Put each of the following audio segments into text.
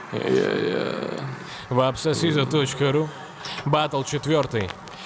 Вапсосиза.ру. Батл 4.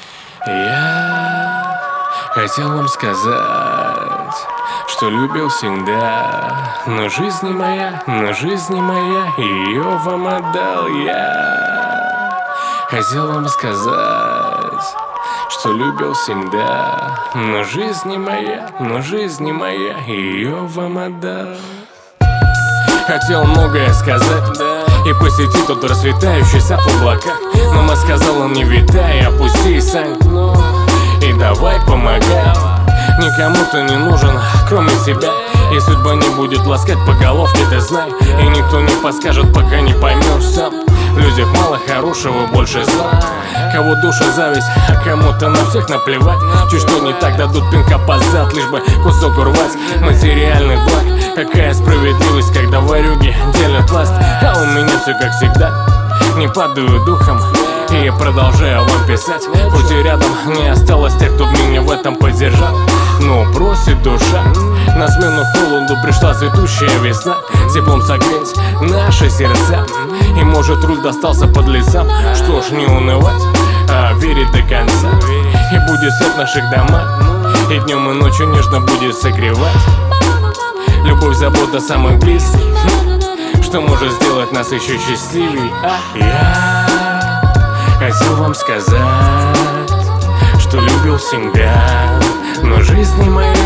Я хотел вам сказать, что любил всегда, но жизнь не моя, ее вам отдал я. Хотел вам сказать, что любил всегда, но жизнь не моя, ее вам отдал. Хотел многое сказать, и посетить тот расцветающий сад в облаках. Мама сказала, не витай, опусти сань, и давай помогай. Никому ты не нужен, кроме себя, и судьба не будет ласкать по головке, ты знай. И никто не подскажет, пока не поймешь сам. В людях мало хорошего, больше зла. Кого душа зависть, а кому-то на всех наплевать. Чуть что не так, дадут пинка под зад, лишь бы кусок урвать материальных благ. Какая справедливость, когда ворюги делят власть. А у меня все как всегда, не падаю духом, и я продолжаю вам писать. Хоть и рядом не осталось тех, кто меня в этом поддержал. Но бросит душа, на смену холоду пришла цветущая весна. Теплом согреть наши сердца, и может руль достался под лицам. Что ж, не унывать, а верить до конца. И будет свет в наших домах, и днем и ночью нежно будет согревать. Любовь, забота самых близких, что может сделать нас еще счастливей. Я хотел вам сказать, что любил всегда, но жизнь не моя,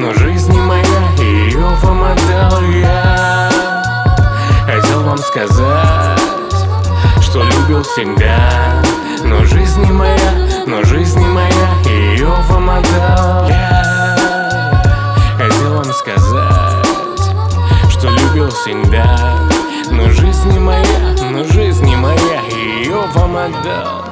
ее вам отдал я. Хотел вам сказать, что любил всегда, но жизнь не моя, ее вам отдал я. Хотел вам сказать, что любил всегда, но жизнь не моя, ее вам отдал.